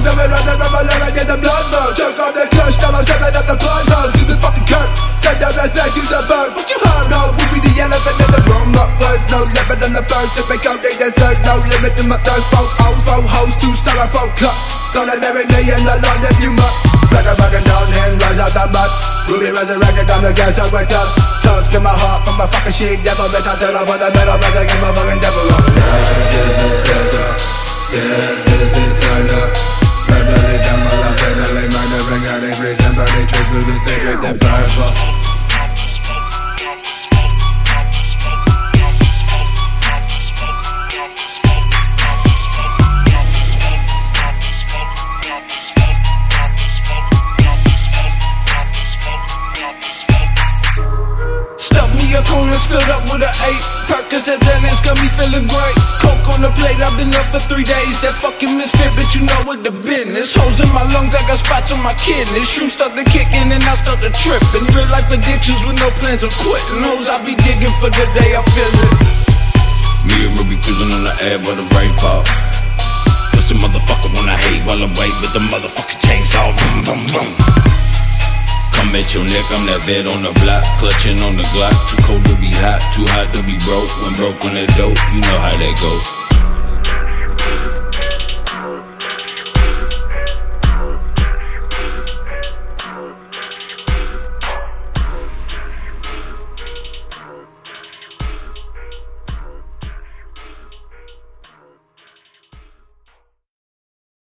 coming on the rubber, let I get the blood burn. Took off the clutch, now I'm stepping up the blood burn. To the fucking curb, send the rest back to the bird. What you heard, no, we be the elephant in the room. Not words, no limit on the first. If it go, they deserve no limit to my thirst. Four hoes, 2 styrofoam cup. Gonna marinate in the Lord if you must. Break a fucking down and rise out the mud. Ruby resurrected, I'm the gas up with dust. Tusk in my heart from a fucking sheep devil. Bitch, I set up with the middle, but I get my fucking devil up. Life is a setup, death is eternal. Verbally down my life, settling murder, bring out in prison, burning trick, blue, stay draped in purple. Corners filled up with an 8 Percocet and it's got me feeling great. Coke on the plate, I've been up for 3 days. That fucking misfit, but you know what the business. Holes in my lungs, I got spots on my kidneys. Shrooms started kicking and I started tripping. Real life addictions with no plans of quitting. Hoes I be digging for the day I feel it. Me and Ruby cruising on the air while the rain fall. Pussy motherfucker wanna hate while I wait with the motherfucking chainsaw. Vroom, vroom, vroom. Come at your neck, I'm that vet on the block, clutching on the Glock. Too cold to be hot, too hot to be broke. When broke on that dope, you know how that go.